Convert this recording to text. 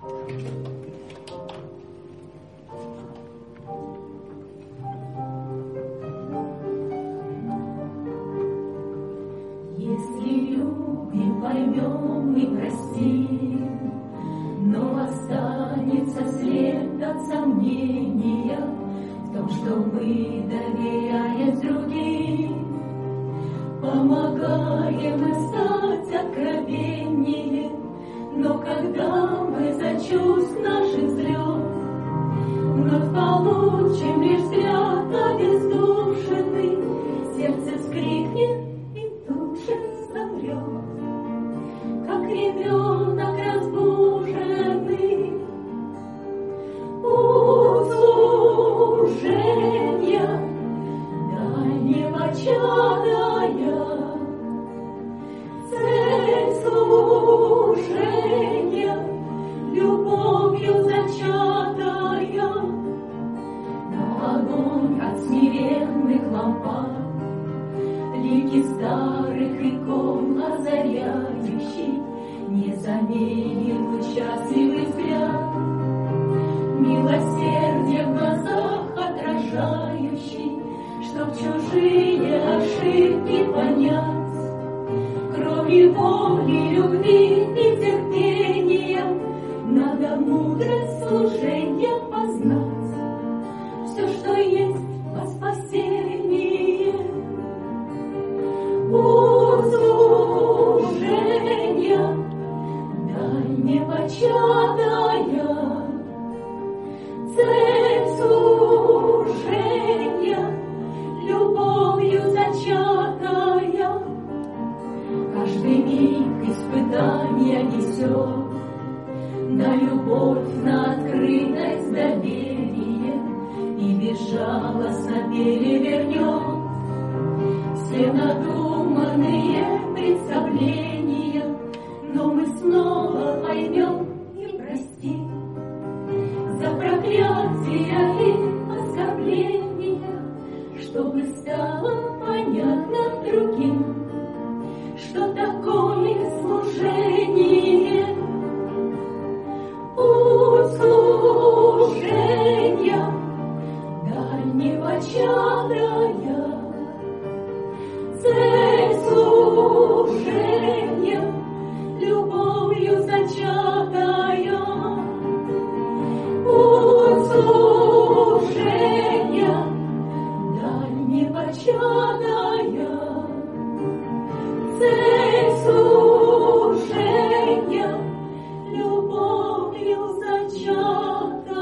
Если любим, поймем и простим, но останется след от сомнения в том, что мы, доверяясь другим, помогаем им стать откровеннее. Но когда мы за чувств наших слез вновь получим лишь взгляд обездушенный, сердце вскрикнет и тут же замрет, как ребенок разбуженный. Путь служения дальнего чадая, цель служения любовью зачатая, но огонь от смиренных лампад, лики старых икон озаряющий, не заменит счастливый взгляд, милосердие в глазах отражающий, чтоб чужие ошибки понять, кроме воли, любви и терпения, надо мудрость служения познать. Все, что есть во спасении, путь служения дальнего чадая, цель служения любовью зачатая. Каждый миг испытания несет на любовь, на открытость доверие и безжалостно перевернет все надуманные представления. Но мы снова поймем и простим за проклятия и оскорбления, чтобы стало понятно другим, что такое служение. Путь служения дальнего чадая, цель служения любовью зачатая, путь служения дальнего чадая, цель служения любовью зачатая.